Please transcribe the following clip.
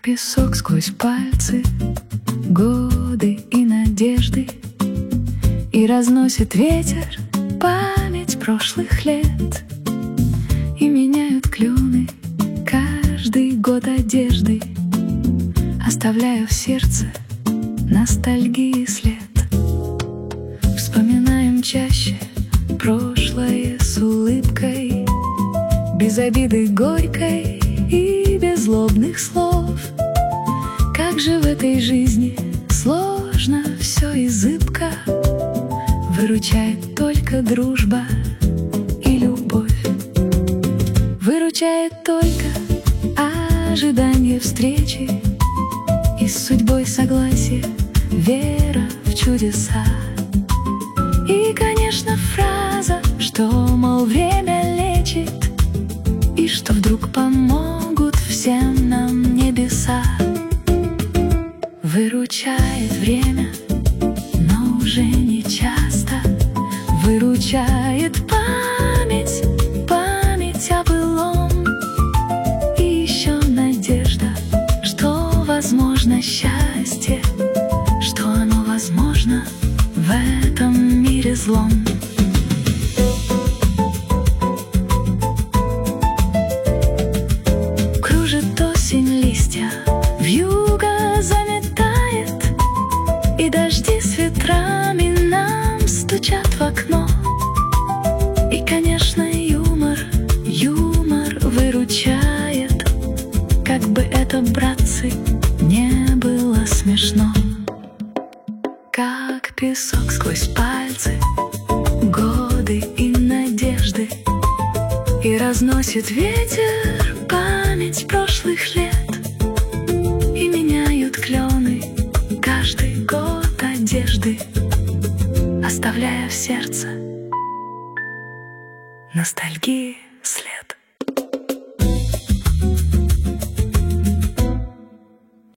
песок сквозь пальцы, годы и надежды, и разносит ветер память прошлых лет. И меняют клены каждый год одежды, оставляя в сердце ностальгии след. Вспоминаем чаще прошлое с улыбкой, без обиды горькой и без злобных слов. Как же в этой жизни сложно все и зыбко, выручает только дружба и любовь. Выручает только ожидание встречи и с судьбой согласие, вера в чудеса. И, конечно, фраза, что, мол, время лечит, и что вдруг помогут всем нам небеса. Выручает время, но уже не часто. Выручает память, память о былом. И еще надежда, что возможно счастье, что оно возможно в этом мире злом. Кружит осень листья, вьюга заметает, и дожди с ветрами нам стучат в окно. И, конечно, юмор, юмор выручает, как бы это, братцы, не было смешно. Как песок сквозь пальцы, годы и надежды, и разносит ветер память прошлых лет. И меняют клены каждый год одежды, оставляя в сердце ностальгии след.